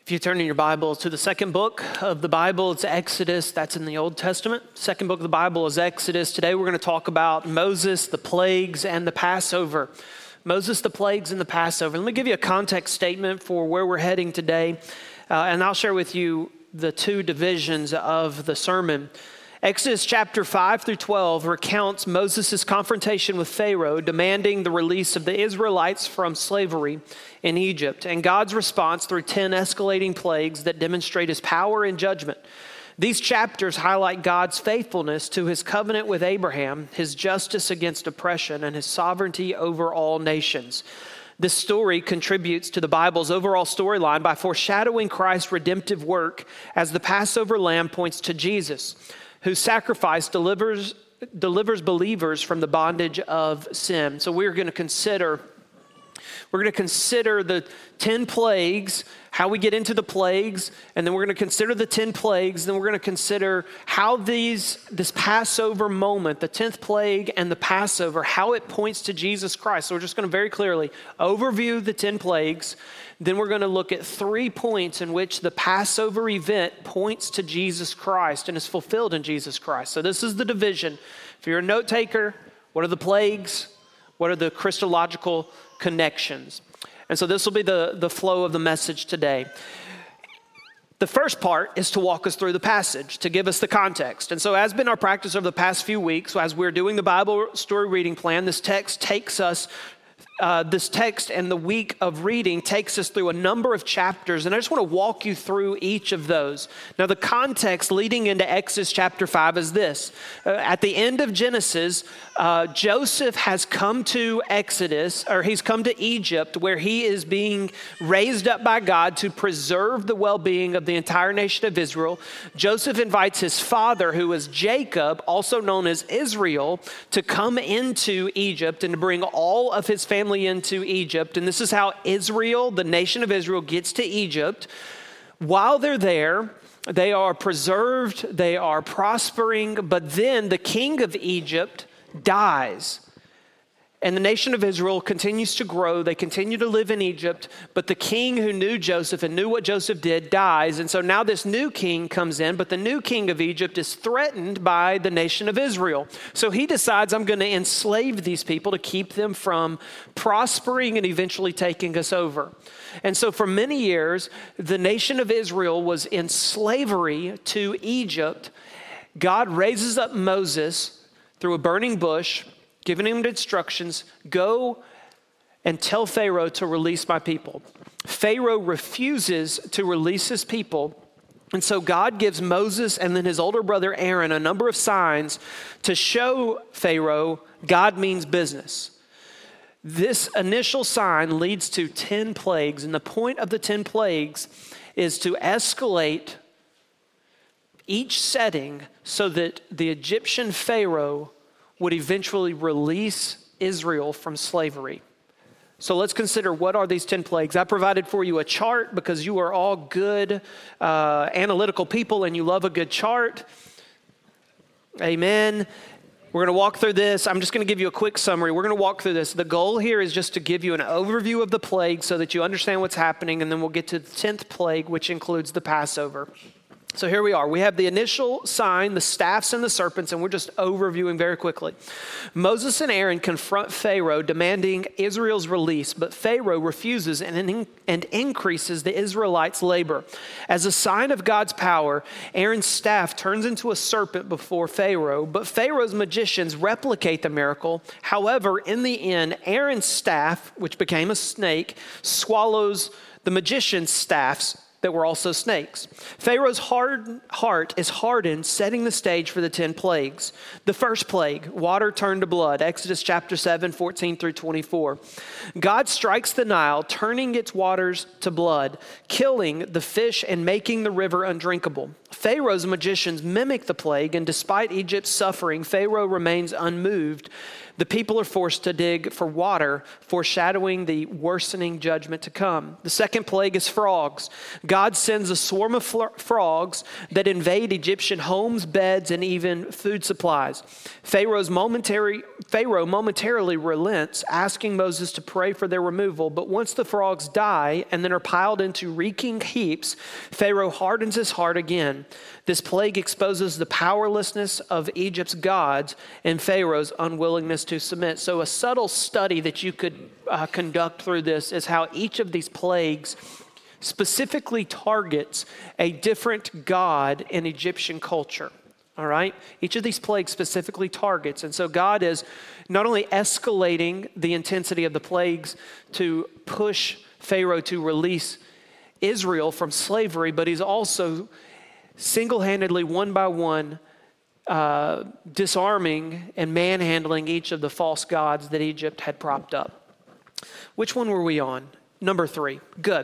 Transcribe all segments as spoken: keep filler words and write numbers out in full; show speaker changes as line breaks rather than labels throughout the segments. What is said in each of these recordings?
If you turn in your Bible to the second book of the Bible, it's Exodus. That's in the Old Testament. Second book of the Bible is Exodus. Today we're going to talk about Moses, the plagues, and the Passover. Moses, the plagues, and the Passover. Let me give you a context statement for where we're heading today, uh, and I'll share with you the two divisions of the sermon. Exodus chapter five through twelve recounts Moses' confrontation with Pharaoh, demanding the release of the Israelites from slavery in Egypt, and God's response through ten escalating plagues that demonstrate his power and judgment. These chapters highlight God's faithfulness to his covenant with Abraham, his justice against oppression, and his sovereignty over all nations. This story contributes to the Bible's overall storyline by foreshadowing Christ's redemptive work, as the Passover lamb points to Jesus, whose sacrifice delivers delivers believers from the bondage of sin. So we're going to consider we're going to consider the ten plagues, how we get into the plagues, and then we're going to consider the ten plagues, then we're going to consider how these this Passover moment, the tenth plague and the Passover, how it points to Jesus Christ. So we're just going to very clearly overview the ten plagues. Then we're going to look at three points in which the Passover event points to Jesus Christ and is fulfilled in Jesus Christ. So this is the division. If you're a note taker, what are the plagues? What are the Christological connections? And so this will be the, the flow of the message today. The first part is to walk us through the passage, to give us the context. And so as been our practice over the past few weeks, as we're doing the Bible story reading plan, this text takes us Uh, this text and the week of reading takes us through a number of chapters, and I just want to walk you through each of those. Now, the context leading into Exodus chapter five is this. Uh, at the end of Genesis, uh, Joseph has come to Exodus, or he's come to Egypt, where he is being raised up by God to preserve the well-being of the entire nation of Israel. Joseph invites his father, who is Jacob, also known as Israel, to come into Egypt and to bring all of his family into Egypt. And this is how Israel, the nation of Israel, gets to Egypt. While they're there, they are preserved, they are prospering, but then the king of Egypt dies. And the nation of Israel continues to grow. They continue to live in Egypt, but the king who knew Joseph and knew what Joseph did dies. And so now this new king comes in, but the new king of Egypt is threatened by the nation of Israel. So he decides, I'm going to enslave these people to keep them from prospering and eventually taking us over. And so for many years, the nation of Israel was in slavery to Egypt. God raises up Moses through a burning bush, giving him instructions, go and tell Pharaoh to release my people. Pharaoh refuses to release his people. And so God gives Moses and then his older brother Aaron a number of signs to show Pharaoh God means business. This initial sign leads to ten plagues. And the point of the ten plagues is to escalate each setting so that the Egyptian Pharaoh would eventually release Israel from slavery. So let's consider, what are these ten plagues? I provided for you a chart because you are all good uh, analytical people and you love a good chart. Amen. We're going to walk through this. I'm just going to give you a quick summary. We're going to walk through this. The goal here is just to give you an overview of the plague so that you understand what's happening, and then we'll get to the tenth plague, which includes the Passover. So here we are. We have the initial sign, the staffs and the serpents, and we're just overviewing very quickly. Moses and Aaron confront Pharaoh, demanding Israel's release, but Pharaoh refuses and, in, and increases the Israelites' labor. As a sign of God's power, Aaron's staff turns into a serpent before Pharaoh, but Pharaoh's magicians replicate the miracle. However, in the end, Aaron's staff, which became a snake, swallows the magician's staffs that were also snakes. Pharaoh's hard heart is hardened, setting the stage for the ten plagues. The first plague, water turned to blood, Exodus chapter seven, fourteen through twenty-four. God strikes the Nile, turning its waters to blood, killing the fish and making the river undrinkable. Pharaoh's magicians mimic the plague, and despite Egypt's suffering, Pharaoh remains unmoved The people are forced to dig for water, foreshadowing the worsening judgment to come. The second plague is frogs. God sends a swarm of fl- frogs that invade Egyptian homes, beds, and even food supplies. Pharaoh's momentary, Pharaoh momentarily relents, asking Moses to pray for their removal. But once the frogs die and then are piled into reeking heaps, Pharaoh hardens his heart again. This plague exposes the powerlessness of Egypt's gods and Pharaoh's unwillingness to submit. So a subtle study that you could uh, conduct through this is how each of these plagues specifically targets a different god in Egyptian culture. All right? Each of these plagues specifically targets. And so God is not only escalating the intensity of the plagues to push Pharaoh to release Israel from slavery, but he's also single-handedly, one by one, uh, disarming and manhandling each of the false gods that Egypt had propped up. Which one were we on? Number three. Good.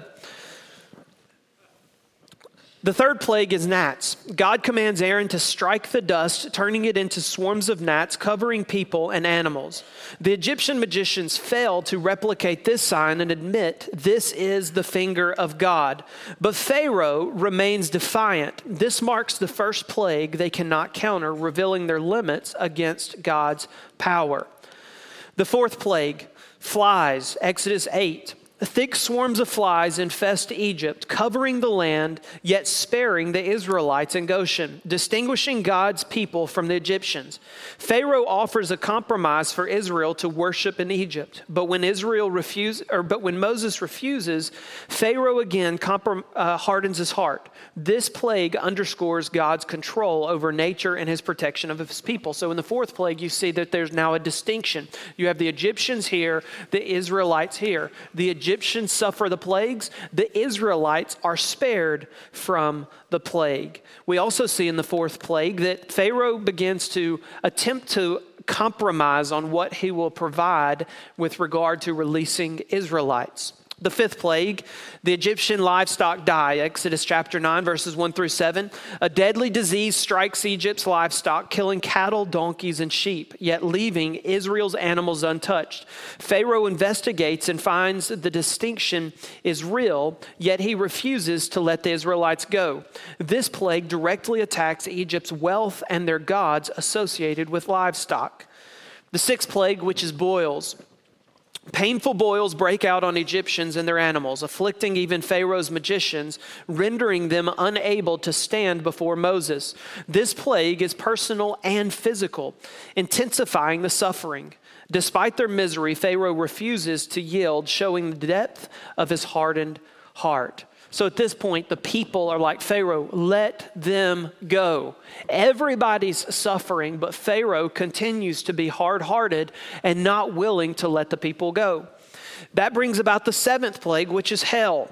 The third plague is gnats. God commands Aaron to strike the dust, turning it into swarms of gnats, covering people and animals. The Egyptian magicians fail to replicate this sign and admit this is the finger of God. But Pharaoh remains defiant. This marks the first plague they cannot counter, revealing their limits against God's power. The fourth plague, flies, Exodus eight. Thick swarms of flies infest Egypt, covering the land, yet sparing the Israelites in Goshen, distinguishing God's people from the Egyptians. Pharaoh offers a compromise for Israel to worship in Egypt, but when Israel refuse, or but when Moses refuses, Pharaoh again comprom- uh, hardens his heart. This plague underscores God's control over nature and his protection of his people. So in the fourth plague, you see that there's now a distinction. You have the Egyptians here, the Israelites here. The Egyptians suffer the plagues. The Israelites are spared from the plague. We also see in the fourth plague that Pharaoh begins to attempt to compromise on what he will provide with regard to releasing Israelites. The fifth plague, the Egyptian livestock die. Exodus chapter nine, verses one through seven. A deadly disease strikes Egypt's livestock, killing cattle, donkeys, and sheep, yet leaving Israel's animals untouched. Pharaoh investigates and finds the distinction is real, yet he refuses to let the Israelites go. This plague directly attacks Egypt's wealth and their gods associated with livestock. The sixth plague, which is boils. Painful boils break out on Egyptians and their animals, afflicting even Pharaoh's magicians, rendering them unable to stand before Moses. This plague is personal and physical, intensifying the suffering. Despite their misery, Pharaoh refuses to yield, showing the depth of his hardened heart. So at this point, the people are like, Pharaoh, let them go. Everybody's suffering, but Pharaoh continues to be hard-hearted and not willing to let the people go. That brings about the seventh plague, which is hail.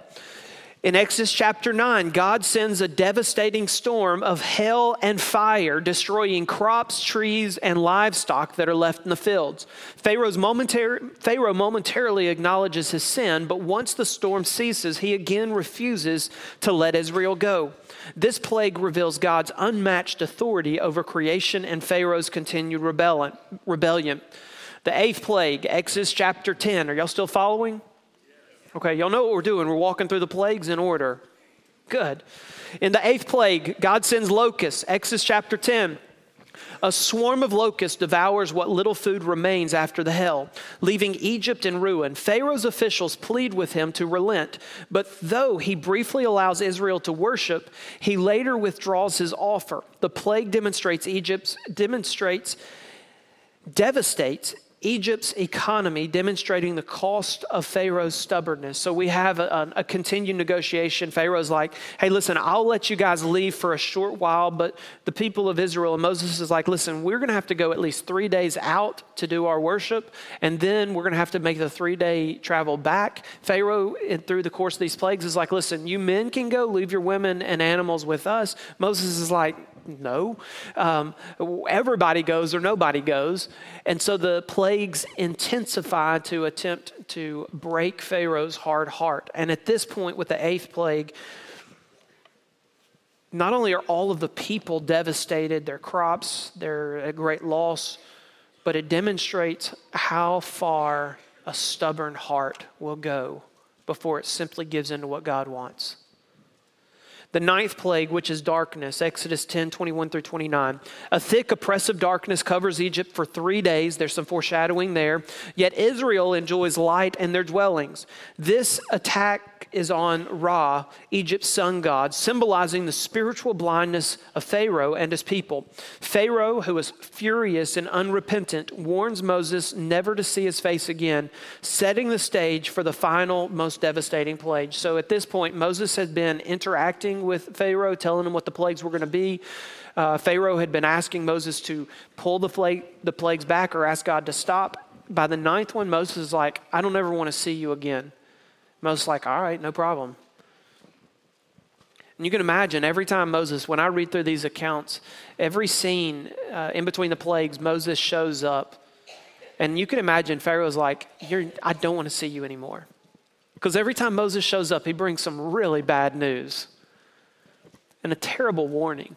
In Exodus chapter nine, God sends a devastating storm of hail and fire, destroying crops, trees, and livestock that are left in the fields. Pharaoh's momentary, Pharaoh momentarily acknowledges his sin, but once the storm ceases, he again refuses to let Israel go. This plague reveals God's unmatched authority over creation and Pharaoh's continued rebellion. rebellion. The eighth plague, Exodus chapter ten. Are y'all still following? Okay, y'all know what we're doing. We're walking through the plagues in order. Good. In the eighth plague, God sends locusts. Exodus chapter ten. A swarm of locusts devours what little food remains after the hail, leaving Egypt in ruin. Pharaoh's officials plead with him to relent, but though he briefly allows Israel to worship, he later withdraws his offer. The plague demonstrates Egypt's demonstrates devastates Egypt's economy, demonstrating the cost of Pharaoh's stubbornness. So we have a, a continued negotiation. Pharaoh's like, hey, listen, I'll let you guys leave for a short while, but the people of Israel, and Moses is like, listen, we're going to have to go at least three days out to do our worship, and then we're going to have to make the three-day travel back. Pharaoh, through the course of these plagues, is like, listen, you men can go, leave your women and animals with us. Moses is like, no, um, everybody goes or nobody goes. And so the plagues intensify to attempt to break Pharaoh's hard heart. And at this point with the eighth plague, not only are all of the people devastated, their crops, they're at great loss, but it demonstrates how far a stubborn heart will go before it simply gives in to what God wants. The ninth plague, which is darkness, Exodus ten, twenty-one through twenty-nine. A thick, oppressive darkness covers Egypt for three days. There's some foreshadowing there. Yet Israel enjoys light in their dwellings. This attack is on Ra, Egypt's sun god, symbolizing the spiritual blindness of Pharaoh and his people. Pharaoh, who is furious and unrepentant, warns Moses never to see his face again, setting the stage for the final, most devastating plague. So at this point, Moses had been interacting with Pharaoh, telling him what the plagues were going to be. Uh, Pharaoh had been asking Moses to pull the, flag, the plagues back or ask God to stop. By the ninth one, Moses is like, I don't ever want to see you again. Moses is like, all right, no problem. And you can imagine every time Moses, when I read through these accounts, every scene uh, in between the plagues, Moses shows up. And you can imagine Pharaoh's like, You're, I don't want to see you anymore. Because every time Moses shows up, he brings some really bad news and a terrible warning.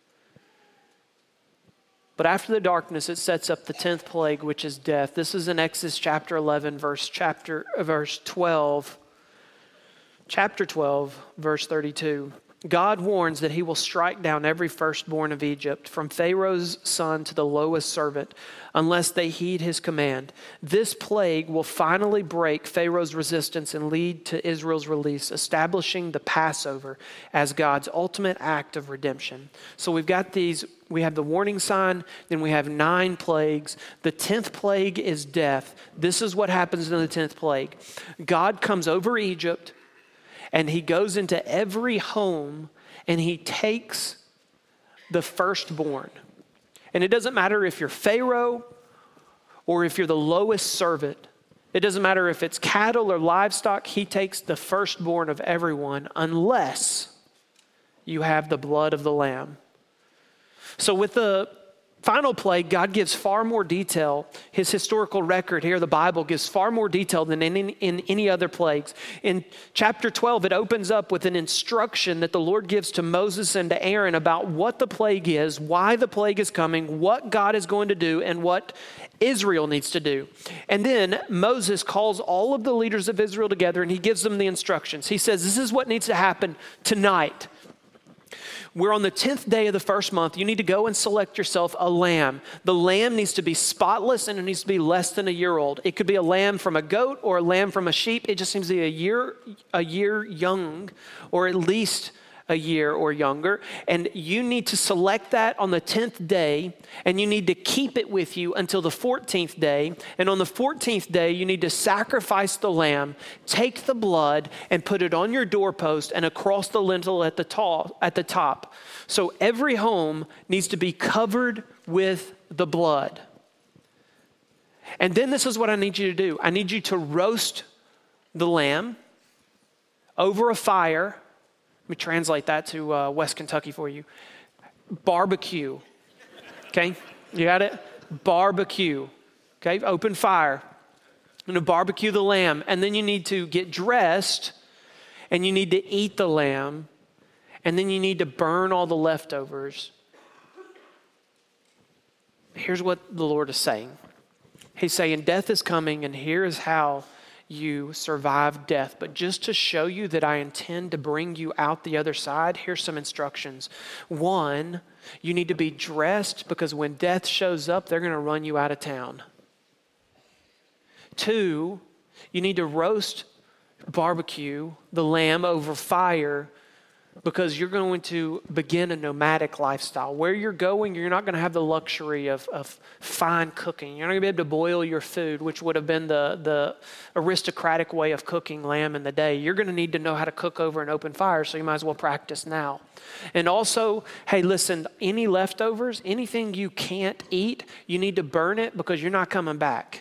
But after the darkness, it sets up the tenth plague, which is death. This is in Exodus chapter eleven, verse chapter uh, verse twelve. Chapter twelve, verse thirty-two. God warns that he will strike down every firstborn of Egypt, from Pharaoh's son to the lowest servant, unless they heed his command. This plague will finally break Pharaoh's resistance and lead to Israel's release, establishing the Passover as God's ultimate act of redemption. So we've got these, we have the warning sign, then we have nine plagues. The tenth plague is death. This is what happens in the tenth plague. God comes over Egypt, and he goes into every home and he takes the firstborn. And it doesn't matter if you're Pharaoh or if you're the lowest servant. It doesn't matter if it's cattle or livestock. He takes the firstborn of everyone unless you have the blood of the lamb. So with the final plague, God gives far more detail. His historical record here, the Bible, gives far more detail than in, in any other plagues. In chapter twelve, it opens up with an instruction that the Lord gives to Moses and to Aaron about what the plague is, why the plague is coming, what God is going to do, and what Israel needs to do. And then Moses calls all of the leaders of Israel together and he gives them the instructions. He says, this is what needs to happen tonight. We're on the tenth day of the first month. You need to go and select yourself a lamb. The lamb needs to be spotless and it needs to be less than a year old. It could be a lamb from a goat or a lamb from a sheep. It just seems to be a year, a year young, or at least a year or younger. And you need to select that on the tenth day, and you need to keep it with you until the fourteenth day. And on the fourteenth day, you need to sacrifice the lamb, take the blood, and put it on your doorpost and across the lintel at the top. At the top. So every home needs to be covered with the blood. And then this is what I need you to do. I need you to roast the lamb over a fire. Let me translate that to uh, West Kentucky for you. Barbecue. Okay, you got it? Barbecue. Okay, open fire. You're going to barbecue the lamb. And then you need to get dressed and you need to eat the lamb. And then you need to burn all the leftovers. Here's what the Lord is saying. He's saying death is coming, and here is how you survive death. But just to show you that I intend to bring you out the other side, here's some instructions. One, you need to be dressed, because when death shows up, they're going to run you out of town. Two, you need to roast, barbecue the lamb over fire, because you're going to begin a nomadic lifestyle. Where you're going, you're not going to have the luxury of, of fine cooking. You're not going to be able to boil your food, which would have been the, the aristocratic way of cooking lamb in the day. You're going to need to know how to cook over an open fire, so you might as well practice now. And also, hey, listen, any leftovers, anything you can't eat, you need to burn it, because you're not coming back.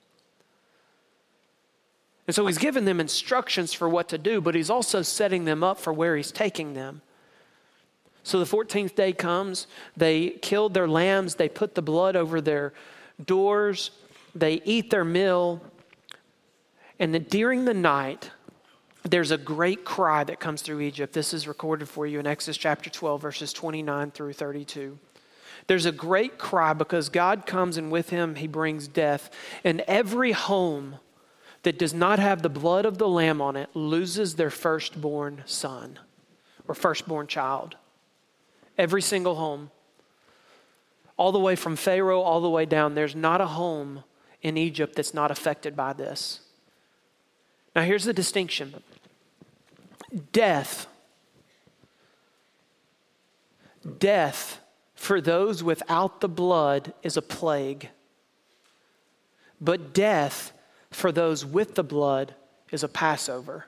And so he's given them instructions for what to do, but he's also setting them up for where he's taking them. So the fourteenth day comes, they killed their lambs, they put the blood over their doors, they eat their meal, and then during the night, there's a great cry that comes through Egypt. This is recorded for you in Exodus chapter twelve, verses twenty-nine through thirty-two. There's a great cry because God comes and with him he brings death. And every home that does not have the blood of the Lamb on it loses their firstborn son or firstborn child. Every single home. All the way from Pharaoh all the way down, there's not a home in Egypt that's not affected by this. Now here's the distinction. Death. Death for those without the blood is a plague. But death for those with the blood is a Passover.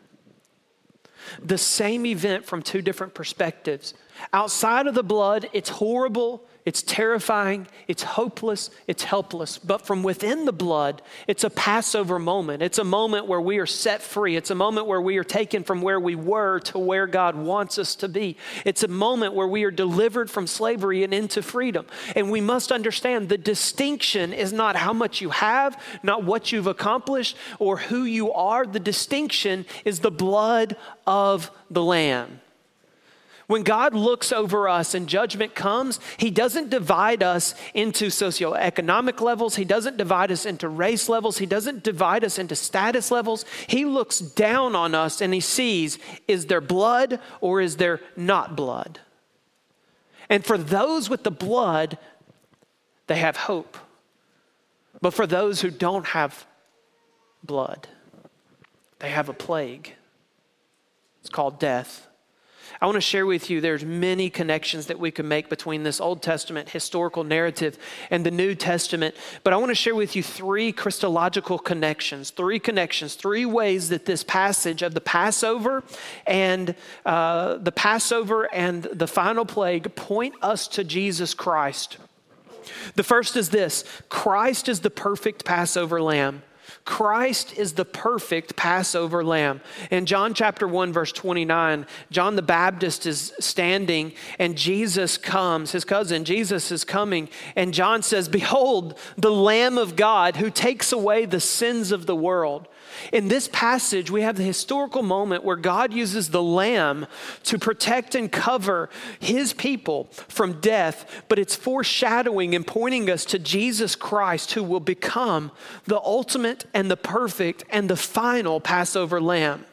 The same event from two different perspectives. Outside of the blood, it's horrible, it's terrifying, it's hopeless, it's helpless. But from within the blood, it's a Passover moment. It's a moment where we are set free. It's a moment where we are taken from where we were to where God wants us to be. It's a moment where we are delivered from slavery and into freedom. And we must understand the distinction is not how much you have, not what you've accomplished, or who you are. The distinction is the blood of the Lamb. When God looks over us and judgment comes, he doesn't divide us into socioeconomic levels. He doesn't divide us into race levels. He doesn't divide us into status levels. He looks down on us and he sees, is there blood or is there not blood? And for those with the blood, they have hope. But for those who don't have blood, they have a plague. It's called death. I want to share with you there's many connections that we can make between this Old Testament historical narrative and the New Testament. But I want to share with you three Christological connections, three connections, three ways that this passage of the Passover and uh, the Passover and the final plague point us to Jesus Christ. The first is this: Christ is the perfect Passover lamb. Christ is the perfect Passover lamb. In John chapter one, verse twenty-nine, John the Baptist is standing and Jesus comes, his cousin Jesus is coming, and John says, "Behold, the Lamb of God who takes away the sins of the world." In this passage, we have the historical moment where God uses the lamb to protect and cover his people from death, but it's foreshadowing and pointing us to Jesus Christ, who will become the ultimate and the perfect and the final Passover lamb.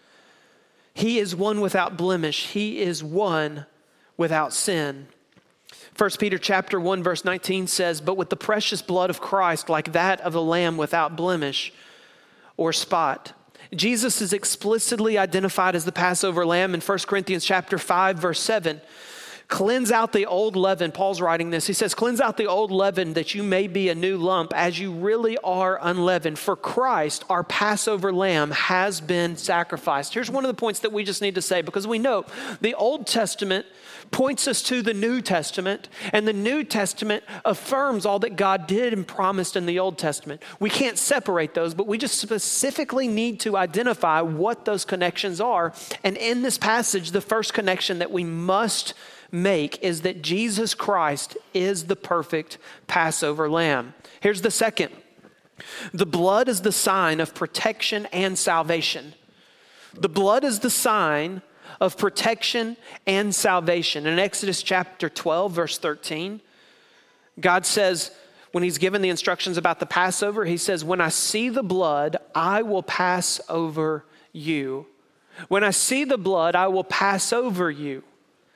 He is one without blemish. He is one without sin. First Peter chapter one, verse nineteen says, "But with the precious blood of Christ, like that of a lamb without blemish or spot." Jesus is explicitly identified as the Passover lamb in First Corinthians chapter five, verse seven. Cleanse out the old leaven. Paul's writing this. He says, "Cleanse out the old leaven that you may be a new lump as you really are unleavened. For Christ, our Passover lamb, has been sacrificed." Here's one of the points that we just need to say, because we know the Old Testament points us to the New Testament, and the New Testament affirms all that God did and promised in the Old Testament. We can't separate those, but we just specifically need to identify what those connections are. And in this passage, the first connection that we must make is that Jesus Christ is the perfect Passover lamb. Here's the second. The blood is the sign of protection and salvation. The blood is the sign of protection and salvation. In Exodus chapter twelve, verse thirteen, God says, when he's given the instructions about the Passover, he says, "When I see the blood, I will pass over you. When I see the blood, I will pass over you."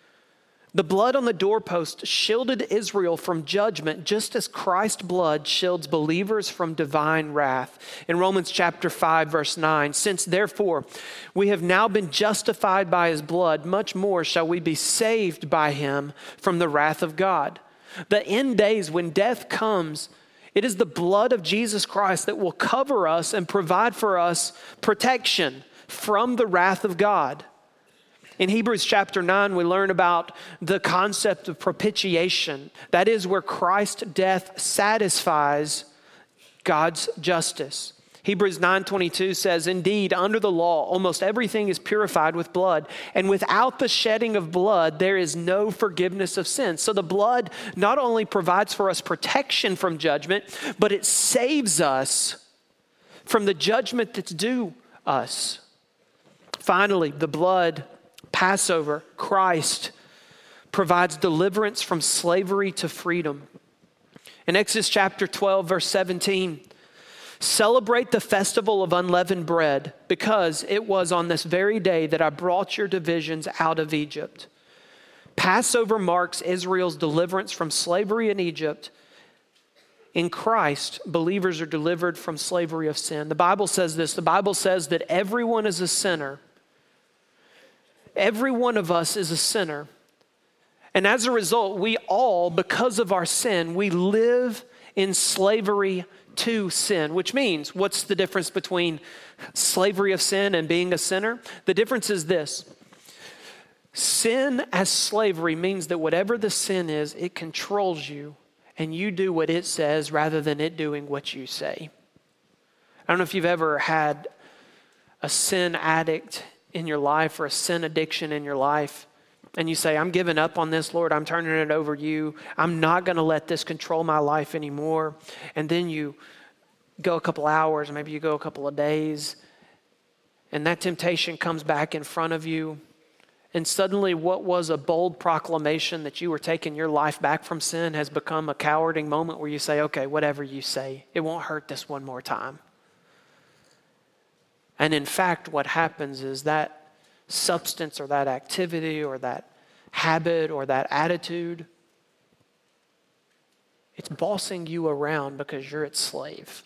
The blood on the doorpost shielded Israel from judgment, just as Christ's blood shields believers from divine wrath. In Romans chapter five, verse nine, "Since therefore we have now been justified by his blood, much more shall we be saved by him from the wrath of God." The end days, when death comes, it is the blood of Jesus Christ that will cover us and provide for us protection from the wrath of God. In Hebrews chapter nine, we learn about the concept of propitiation. That is where Christ's death satisfies God's justice. Hebrews nine twenty-two says, "Indeed, under the law, almost everything is purified with blood, and without the shedding of blood, there is no forgiveness of sins." So the blood not only provides for us protection from judgment, but it saves us from the judgment that's due us. Finally, the blood, Passover, Christ provides deliverance from slavery to freedom. In Exodus chapter twelve, verse seventeen, celebrate the festival of unleavened bread, because it was on this very day that I brought your divisions out of Egypt. Passover marks Israel's deliverance from slavery in Egypt. In Christ, believers are delivered from slavery of sin. The Bible says this. The Bible says that everyone is a sinner. Every one of us is a sinner. And as a result, we all, because of our sin, we live in slavery to sin, which means, what's the difference between slavery of sin and being a sinner? The difference is this. Sin as slavery means that whatever the sin is, it controls you, and you do what it says rather than it doing what you say. I don't know if you've ever had a sin addict in your life or a sin addiction in your life, and you say, I'm giving up on this, Lord. I'm turning it over to you. I'm not going to let this control my life anymore. And then you go a couple hours, maybe you go a couple of days, and that temptation comes back in front of you. And suddenly what was a bold proclamation that you were taking your life back from sin has become a cowarding moment where you say, okay, whatever you say, it won't hurt this one more time. And in fact, what happens is that substance or that activity or that habit or that attitude, it's bossing you around because you're its slave.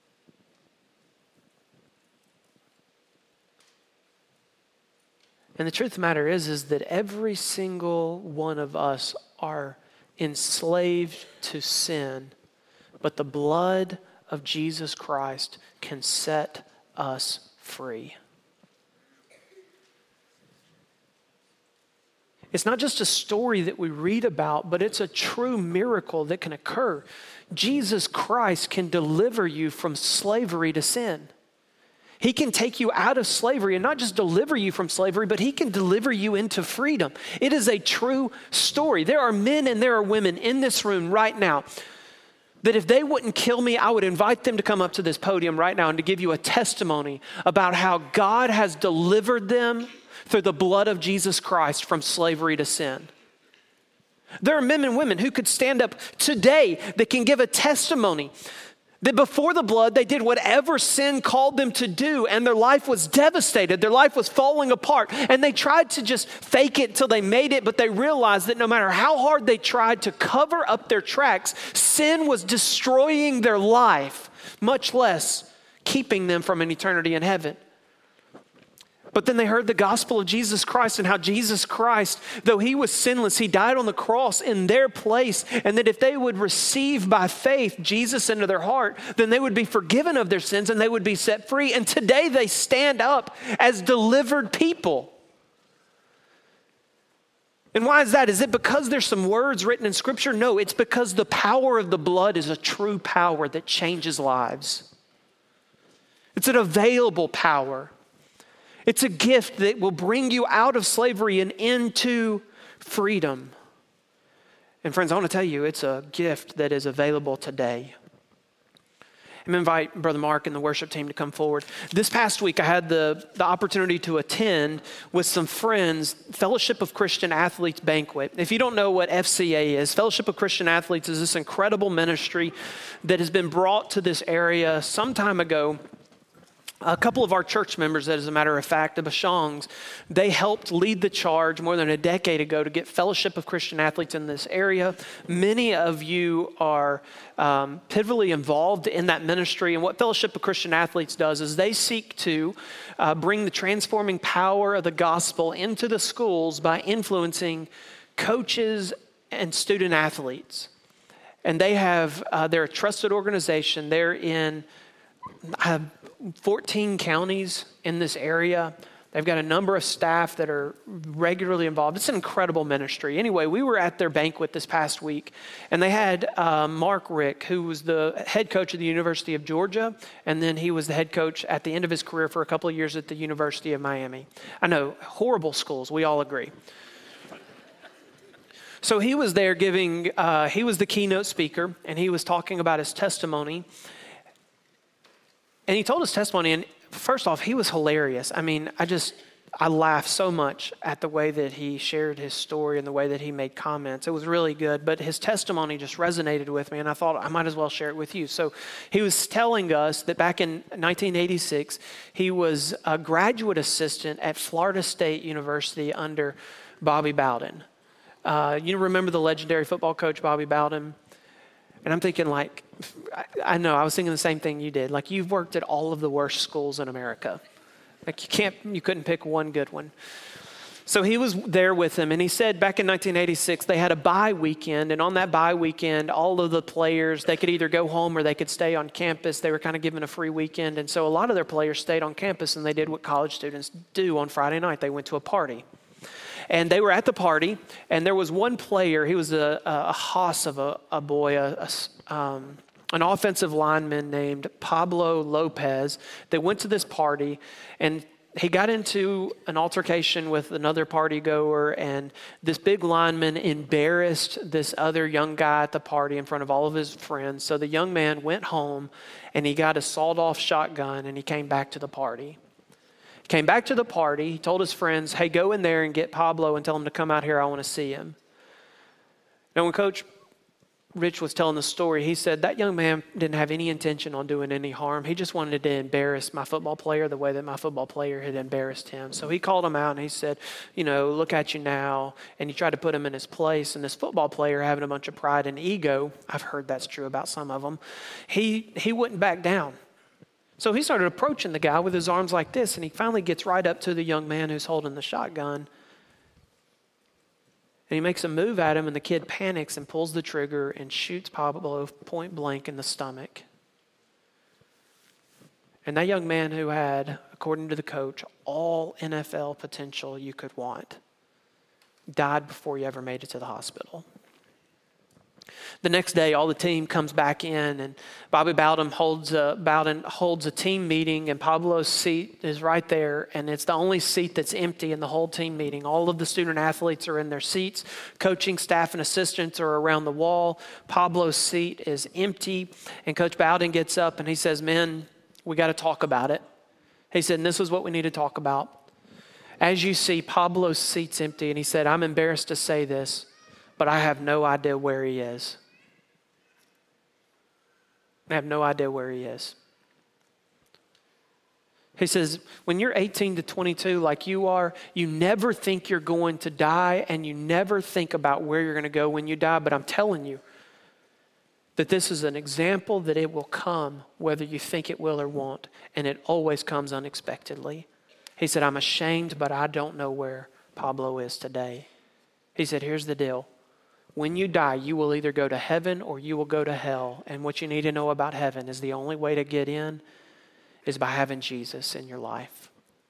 And the truth of the matter is, is that every single one of us are enslaved to sin, but the blood of Jesus Christ can set us free. It's not just a story that we read about, but it's a true miracle that can occur. Jesus Christ can deliver you from slavery to sin. He can take you out of slavery and not just deliver you from slavery, but he can deliver you into freedom. It is a true story. There are men and there are women in this room right now that if they wouldn't kill me, I would invite them to come up to this podium right now and to give you a testimony about how God has delivered them through the blood of Jesus Christ from slavery to sin. There are men and women who could stand up today that can give a testimony that before the blood, they did whatever sin called them to do, and their life was devastated. Their life was falling apart, and they tried to just fake it till they made it, but they realized that no matter how hard they tried to cover up their tracks, sin was destroying their life, much less keeping them from an eternity in heaven. But then they heard the gospel of Jesus Christ and how Jesus Christ, though he was sinless, he died on the cross in their place. And that if they would receive by faith Jesus into their heart, then they would be forgiven of their sins and they would be set free. And today they stand up as delivered people. And why is that? Is it because there's some words written in Scripture? No, it's because the power of the blood is a true power that changes lives. It's an available power. It's a gift that will bring you out of slavery and into freedom. And friends, I want to tell you, it's a gift that is available today. I'm going to invite Brother Mark and the worship team to come forward. This past week, I had the, the opportunity to attend with some friends Fellowship of Christian Athletes Banquet. If you don't know what F C A is, Fellowship of Christian Athletes is this incredible ministry that has been brought to this area some time ago. A couple of our church members, as a matter of fact, the Bashongs, they helped lead the charge more than a decade ago to get Fellowship of Christian Athletes in this area. Many of you are um, pivotally involved in that ministry. And what Fellowship of Christian Athletes does is they seek to uh, bring the transforming power of the gospel into the schools by influencing coaches and student athletes. And they have, uh, they're a trusted organization. They're in uh, fourteen counties in this area. They've got a number of staff that are regularly involved. It's an incredible ministry. Anyway, we were at their banquet this past week, and they had uh, Mark Rick, who was the head coach of the University of Georgia, and then he was the head coach at the end of his career for a couple of years at the University of Miami. I know, horrible schools, we all agree. So he was there giving, uh, he was the keynote speaker, and he was talking about his testimony. And he told his testimony, and first off, he was hilarious. I mean, I just, I laughed so much at the way that he shared his story and the way that he made comments. It was really good, but his testimony just resonated with me, and I thought I might as well share it with you. So he was telling us that back in nineteen eighty-six, he was a graduate assistant at Florida State University under Bobby Bowden. Uh, you remember the legendary football coach Bobby Bowden? And I'm thinking like, I, I know, I was thinking the same thing you did. Like, you've worked at all of the worst schools in America. Like you can't, you couldn't pick one good one. So he was there with him, and he said back in nineteen eighty-six, they had a bye weekend, and on that bye weekend, all of the players, they could either go home or they could stay on campus. They were kind of given a free weekend, and so a lot of their players stayed on campus, and they did what college students do on Friday night. They went to a party. And they were at the party, and there was one player, he was a, a hoss of a, a boy, a, a, um, an offensive lineman named Pablo Lopez that went to this party, and he got into an altercation with another party goer, and this big lineman embarrassed this other young guy at the party in front of all of his friends. So the young man went home, and he got a sawed-off shotgun, and he came back to the party. He came back to the party. He told his friends, hey, go in there and get Pablo and tell him to come out here. I want to see him. Now, when Coach Rich was telling the story, he said that young man didn't have any intention on doing any harm. He just wanted to embarrass my football player the way that my football player had embarrassed him. So he called him out and he said, you know, look at you now. And he tried to put him in his place. And this football player, having a bunch of pride and ego, I've heard that's true about some of them, he, he wouldn't back down. So he started approaching the guy with his arms like this, and he finally gets right up to the young man who's holding the shotgun. And he makes a move at him, and the kid panics and pulls the trigger and shoots Pablo point blank in the stomach. And that young man who had, according to the coach, all N F L potential you could want, died before he ever made it to the hospital. The next day, all the team comes back in, and Bobby Bowden holds a, Bowden holds a team meeting, and Pablo's seat is right there, and it's the only seat that's empty in the whole team meeting. All of the student athletes are in their seats. Coaching staff and assistants are around the wall. Pablo's seat is empty, and Coach Bowden gets up, and he says, men, we got to talk about it. He said, and this is what we need to talk about. As you see, Pablo's seat's empty, and he said, I'm embarrassed to say this, but I have no idea where he is. I have no idea where he is. He says, when you're eighteen to twenty-two like you are, you never think you're going to die, and you never think about where you're going to go when you die. But I'm telling you that this is an example that it will come whether you think it will or won't, and it always comes unexpectedly. He said, I'm ashamed, but I don't know where Pablo is today. He said, here's the deal. When you die, you will either go to heaven or you will go to hell. And what you need to know about heaven is the only way to get in is by having Jesus in your life.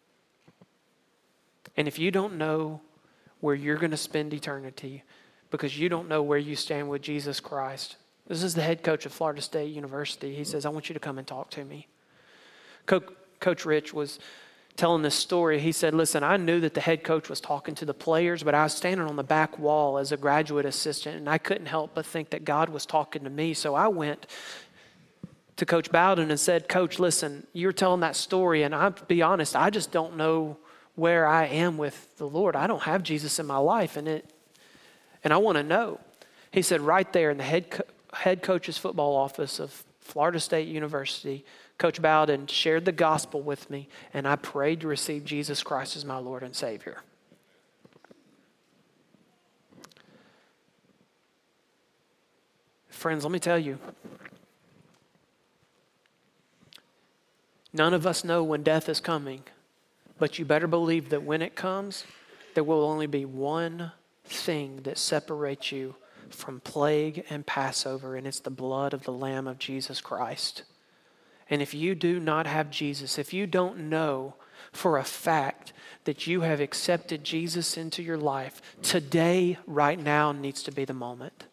And if you don't know where you're going to spend eternity because you don't know where you stand with Jesus Christ, this is the head coach of Florida State University. He says, I want you to come and talk to me. Co- Coach Rich was telling this story. He said, listen, I knew that the head coach was talking to the players, but I was standing on the back wall as a graduate assistant, and I couldn't help but think that God was talking to me. So I went to Coach Bowden and said, Coach, listen, you're telling that story, and I'll be honest, I just don't know where I am with the Lord. I don't have Jesus in my life, and it, and I want to know. He said, right there in the head co- head coach's football office of Florida State University, Coach Bowden shared the gospel with me, and I prayed to receive Jesus Christ as my Lord and Savior. Friends, let me tell you, none of us know when death is coming, but you better believe that when it comes, there will only be one thing that separates you from plague and Passover, and it's the blood of the Lamb of Jesus Christ. And if you do not have Jesus, if you don't know for a fact that you have accepted Jesus into your life, today, right now, needs to be the moment.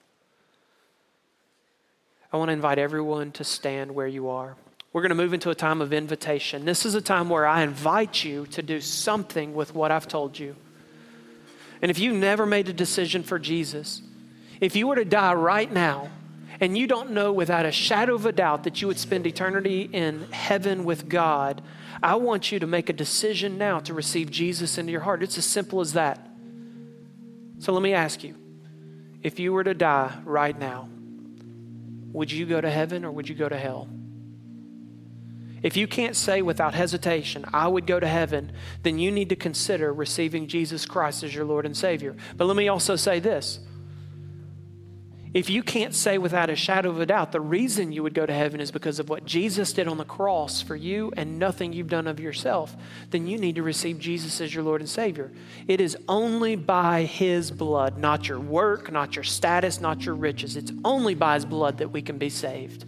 I want to invite everyone to stand where you are. We're going to move into a time of invitation. This is a time where I invite you to do something with what I've told you. And if you never made a decision for Jesus, if you were to die right now and you don't know without a shadow of a doubt that you would spend eternity in heaven with God, I want you to make a decision now to receive Jesus into your heart. It's as simple as that. So let me ask you, if you were to die right now, would you go to heaven or would you go to hell? If you can't say without hesitation, I would go to heaven, then you need to consider receiving Jesus Christ as your Lord and Savior. But let me also say this. If you can't say without a shadow of a doubt, the reason you would go to heaven is because of what Jesus did on the cross for you and nothing you've done of yourself, then you need to receive Jesus as your Lord and Savior. It is only by His blood, not your work, not your status, not your riches. It's only by His blood that we can be saved.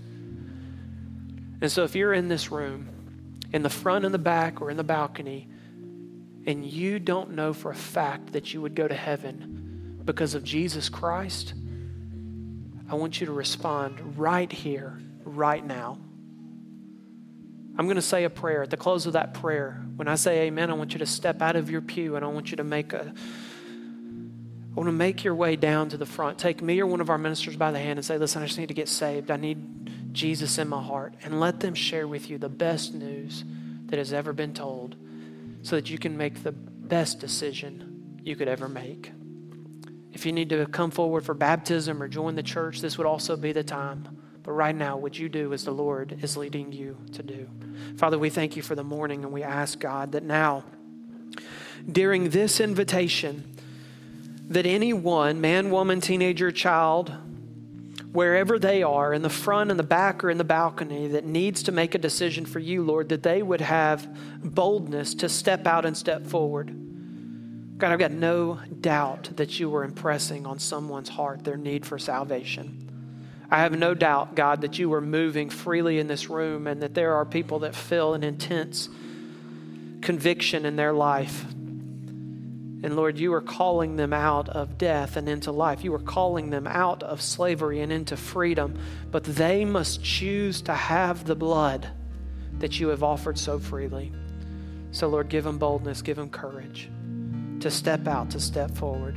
And so if you're in this room, in the front and the back or in the balcony, and you don't know for a fact that you would go to heaven because of Jesus Christ, I want you to respond right here, right now. I'm going to say a prayer. At the close of that prayer, when I say amen, I want you to step out of your pew and I want you to make a, I want to make your way down to the front. Take me or one of our ministers by the hand and say, listen, I just need to get saved. I need Jesus in my heart. And let them share with you the best news that has ever been told so that you can make the best decision you could ever make. If you need to come forward for baptism or join the church, this would also be the time. But right now, would you do as the Lord is leading you to do? Father, we thank you for the morning, and we ask, God, that now, during this invitation, that anyone, man, woman, teenager, child, wherever they are, in the front, in the back, or in the balcony, that needs to make a decision for you, Lord, that they would have boldness to step out and step forward. God, I've got no doubt that you were impressing on someone's heart their need for salvation. I have no doubt, God, that you were moving freely in this room and that there are people that feel an intense conviction in their life. And Lord, you are calling them out of death and into life. You are calling them out of slavery and into freedom. But they must choose to have the blood that you have offered so freely. So Lord, give them boldness, give them courage to step out, to step forward.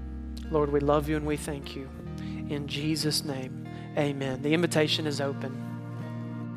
Lord, we love you and we thank you. In Jesus' name, amen. The invitation is open.